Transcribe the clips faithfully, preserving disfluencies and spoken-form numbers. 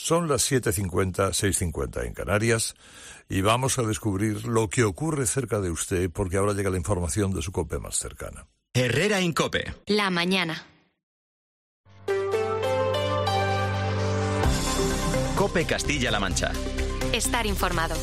Son las siete cincuenta, seis cincuenta en Canarias y vamos a descubrir lo que ocurre cerca de usted porque ahora llega la información de su COPE más cercana. Herrera en COPE. La mañana. COPE Castilla-La Mancha. Estar informado.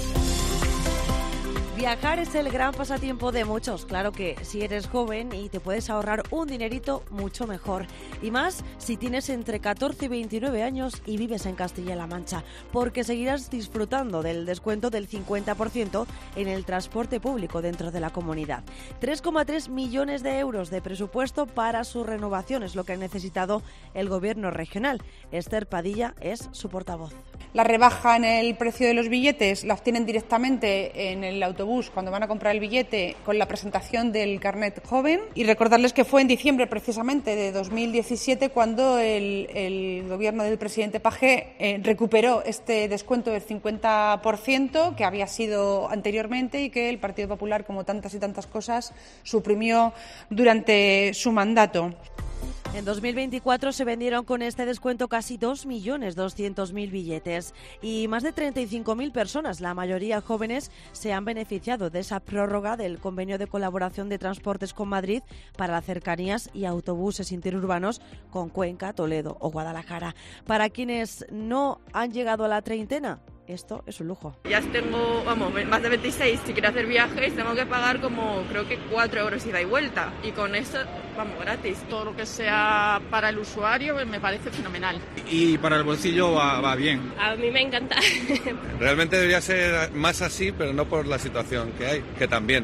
Viajar es el gran pasatiempo de muchos. Claro que si eres joven y te puedes ahorrar un dinerito, mucho mejor. Y más si tienes entre catorce y veintinueve años y vives en Castilla-La Mancha, porque seguirás disfrutando del descuento del cincuenta por ciento en el transporte público dentro de la comunidad. tres coma tres millones de euros de presupuesto para su renovación es lo que ha necesitado el gobierno regional. Esther Padilla es su portavoz. La rebaja en el precio de los billetes la obtienen directamente en el autobús cuando van a comprar el billete con la presentación del carnet joven. Y recordarles que fue en diciembre precisamente de dos mil diecisiete cuando el, el gobierno del presidente Pagé eh, recuperó este descuento del cincuenta por ciento que había sido anteriormente y que el Partido Popular, como tantas y tantas cosas, suprimió durante su mandato. En dos mil veinticuatro se vendieron con este descuento casi dos millones doscientos mil billetes y más de treinta y cinco mil personas, la mayoría jóvenes, se han beneficiado de esa prórroga del convenio de colaboración de transportes con Madrid para las cercanías y autobuses interurbanos con Cuenca, Toledo o Guadalajara. Para quienes no han llegado a la treintena, esto es un lujo. Ya tengo, vamos, más de veintiséis, si quiero hacer viajes tengo que pagar como, creo que cuatro euros ida y vuelta. Y con eso, vamos, gratis. Todo lo que sea para el usuario me parece fenomenal. Y para el bolsillo va, va bien. A mí me encanta. Realmente debería ser más así, pero no por la situación que hay, que también.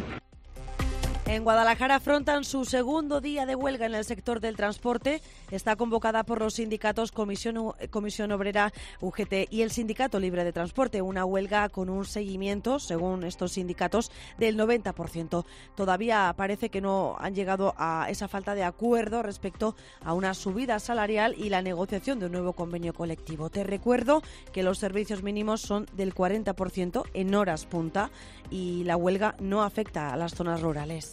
En Guadalajara afrontan su segundo día de huelga en el sector del transporte. Está convocada por los sindicatos Comisión, Comisión Obrera, U G T y el Sindicato Libre de Transporte. Una huelga con un seguimiento, según estos sindicatos, del noventa por ciento. Todavía parece que no han llegado a esa falta de acuerdo respecto a una subida salarial y la negociación de un nuevo convenio colectivo. Te recuerdo que los servicios mínimos son del cuarenta por ciento en horas punta y la huelga no afecta a las zonas rurales.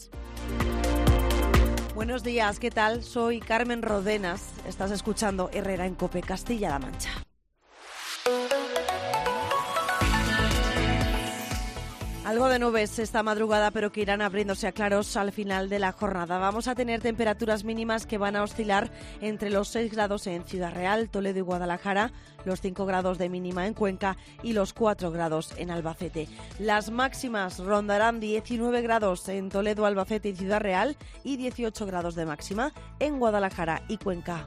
Buenos días, ¿qué tal? Soy Carmen Rodenas. Estás escuchando Herrera en COPE Castilla-La Mancha. Algo de nubes esta madrugada, pero que irán abriéndose a claros al final de la jornada. Vamos a tener temperaturas mínimas que van a oscilar entre los seis grados en Ciudad Real, Toledo y Guadalajara, los cinco grados de mínima en Cuenca y los cuatro grados en Albacete. Las máximas rondarán diecinueve grados en Toledo, Albacete y Ciudad Real y dieciocho grados de máxima en Guadalajara y Cuenca.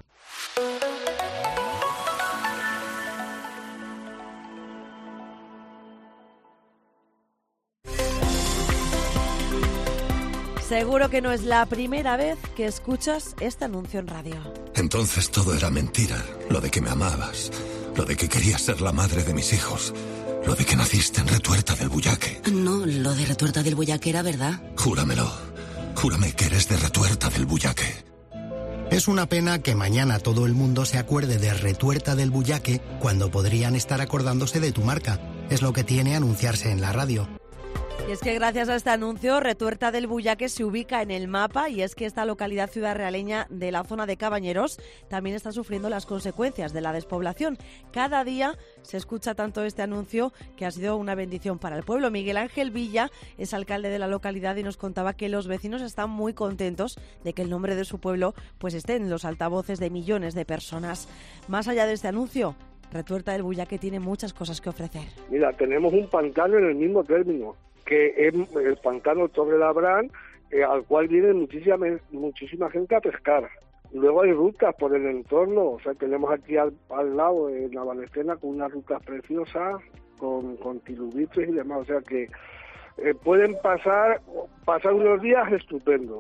Seguro que no es la primera vez que escuchas este anuncio en radio. Entonces todo era mentira. Lo de que me amabas, lo de que querías ser la madre de mis hijos, lo de que naciste en Retuerta del Bullaque. No, lo de Retuerta del Bullaque era verdad. Júramelo. Júrame que eres de Retuerta del Bullaque. Es una pena que mañana todo el mundo se acuerde de Retuerta del Bullaque cuando podrían estar acordándose de tu marca. Es lo que tiene anunciarse en la radio. Y es que gracias a este anuncio, Retuerta del Bullaque se ubica en el mapa y es que esta localidad ciudadrealeña de la zona de Cabañeros también está sufriendo las consecuencias de la despoblación. Cada día se escucha tanto este anuncio que ha sido una bendición para el pueblo. Miguel Ángel Villa es alcalde de la localidad y nos contaba que los vecinos están muy contentos de que el nombre de su pueblo pues esté en los altavoces de millones de personas. Más allá de este anuncio, Retuerta del Bullaque tiene muchas cosas que ofrecer. Mira, tenemos un pantano en el mismo término, que es el pantano Torre Labrán, eh, al cual viene muchísima, muchísima gente a pescar. Luego hay rutas por el entorno, o sea, tenemos aquí al, al lado en la Valecena con unas rutas preciosas, con, con tilubitos y demás, o sea que eh, pueden pasar, pasar unos días estupendos.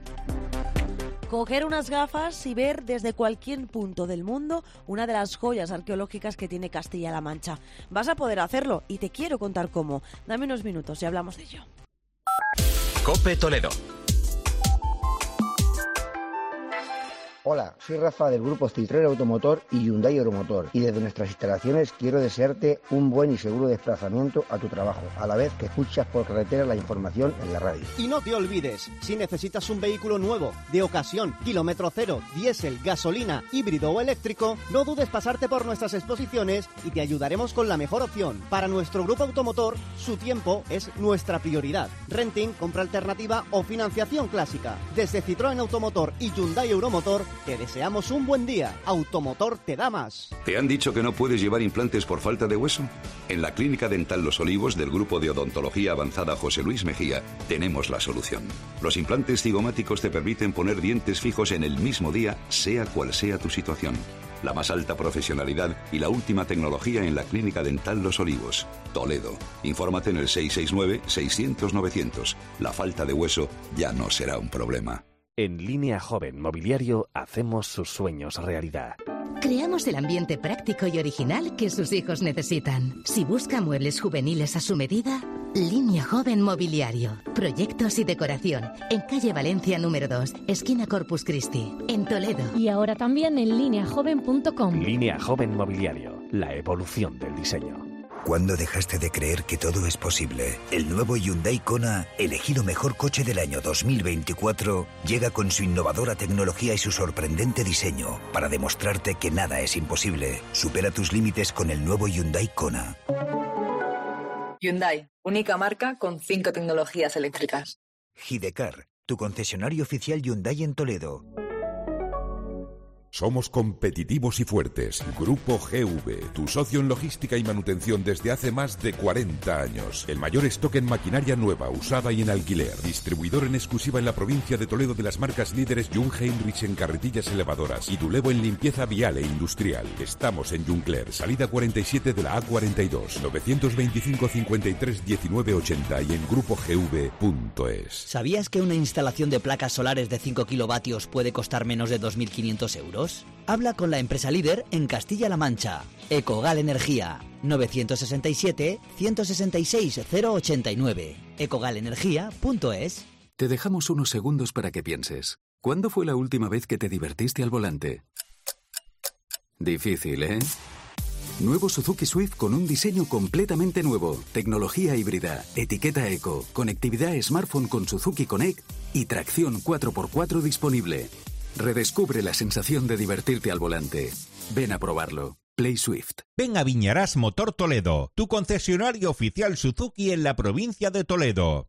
Coger unas gafas y ver desde cualquier punto del mundo una de las joyas arqueológicas que tiene Castilla-La Mancha. Vas a poder hacerlo y te quiero contar cómo. Dame unos minutos y hablamos de ello. COPE Toledo. Hola, soy Rafa del grupo Citroën Automotor y Hyundai Euromotor y desde nuestras instalaciones quiero desearte un buen y seguro desplazamiento a tu trabajo, a la vez que escuchas por carretera la información en la radio. Y no te olvides, si necesitas un vehículo nuevo, de ocasión, kilómetro cero, diésel, gasolina, híbrido o eléctrico, no dudes pasarte por nuestras exposiciones y te ayudaremos con la mejor opción. Para nuestro grupo automotor, su tiempo es nuestra prioridad. Renting, compra alternativa o financiación clásica. Desde Citroën Automotor y Hyundai Euromotor, te deseamos un buen día. Automotor te da más. ¿Te han dicho que no puedes llevar implantes por falta de hueso? En la Clínica Dental Los Olivos del Grupo de Odontología Avanzada José Luis Mejía tenemos la solución. Los implantes cigomáticos te permiten poner dientes fijos en el mismo día, sea cual sea tu situación. La más alta profesionalidad y la última tecnología en la Clínica Dental Los Olivos, Toledo. Infórmate en el seis seis nueve, seiscientos, novecientos. La falta de hueso ya no será un problema. En Línea Joven Mobiliario hacemos sus sueños realidad. Creamos el ambiente práctico y original que sus hijos necesitan. Si busca muebles juveniles a su medida, Línea Joven Mobiliario. Proyectos y decoración. En calle Valencia número dos, esquina Corpus Christi, en Toledo. Y ahora también en línea joven punto com. Línea Joven Mobiliario. La evolución del diseño. ¿Cuándo dejaste de creer que todo es posible? El nuevo Hyundai Kona, elegido mejor coche del año dos mil veinticuatro, llega con su innovadora tecnología y su sorprendente diseño para demostrarte que nada es imposible. Supera tus límites con el nuevo Hyundai Kona. Hyundai, única marca con cinco tecnologías eléctricas. Hidecar, tu concesionario oficial Hyundai en Toledo. Somos competitivos y fuertes. Grupo G V, tu socio en logística y manutención desde hace más de cuarenta años. El mayor stock en maquinaria nueva, usada y en alquiler. Distribuidor en exclusiva en la provincia de Toledo de las marcas líderes Jung Heinrich en carretillas elevadoras y Dulevo en limpieza vial e industrial. Estamos en Juncler, salida cuarenta y siete de la A cuarenta y dos, novecientos veinticinco, cincuenta y tres, diecinueve, ochenta y en grupo g v punto es. ¿Sabías que una instalación de placas solares de cinco kilovatios puede costar menos de dos mil quinientos euros? Habla con la empresa líder en Castilla-La Mancha. Ecogal Energía. novecientos sesenta y siete, ciento sesenta y seis, cero ochenta y nueve. ecogal energía punto es. Te dejamos unos segundos para que pienses. ¿Cuándo fue la última vez que te divertiste al volante? Difícil, ¿eh? Nuevo Suzuki Swift con un diseño completamente nuevo, tecnología híbrida, etiqueta eco, conectividad smartphone con Suzuki Connect y tracción cuatro por cuatro disponible. Redescubre la sensación de divertirte al volante. Ven a probarlo. Play Swift. Ven a Viñarás Motor Toledo, tu concesionario oficial Suzuki en la provincia de Toledo.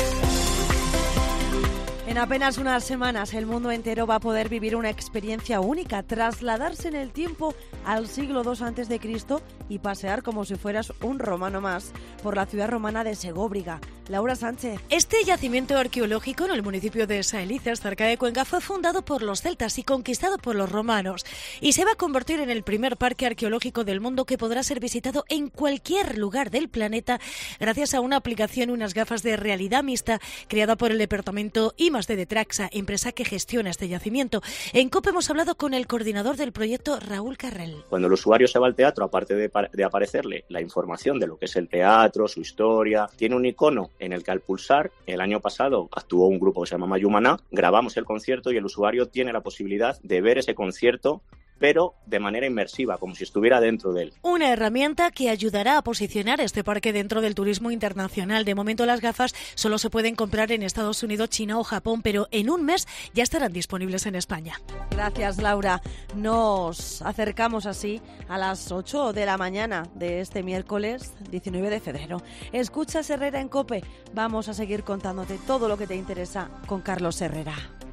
En apenas unas semanas el mundo entero va a poder vivir una experiencia única, trasladarse en el tiempo al siglo dos antes de Cristo y pasear como si fueras un romano más por la ciudad romana de Segóbriga. Laura Sánchez. Este yacimiento arqueológico en el municipio de Saelices, cerca de Cuenca, fue fundado por los celtas y conquistado por los romanos y se va a convertir en el primer parque arqueológico del mundo que podrá ser visitado en cualquier lugar del planeta gracias a una aplicación y unas gafas de realidad mixta creada por el departamento I más D de Traxa, empresa que gestiona este yacimiento. En COPE hemos hablado con el coordinador del proyecto, Raúl Carrel. Cuando el usuario se va al teatro, aparte de, de aparecerle la información de lo que es el teatro, su historia, tiene un icono en el que al pulsar, el año pasado actuó un grupo que se llama Mayumana, grabamos el concierto y el usuario tiene la posibilidad de ver ese concierto pero de manera inmersiva, como si estuviera dentro de él. Una herramienta que ayudará a posicionar este parque dentro del turismo internacional. De momento las gafas solo se pueden comprar en Estados Unidos, China o Japón, pero en un mes ya estarán disponibles en España. Gracias, Laura. Nos acercamos así a las ocho de la mañana de este miércoles diecinueve de febrero. Escuchas Herrera en COPE. Vamos a seguir contándote todo lo que te interesa con Carlos Herrera.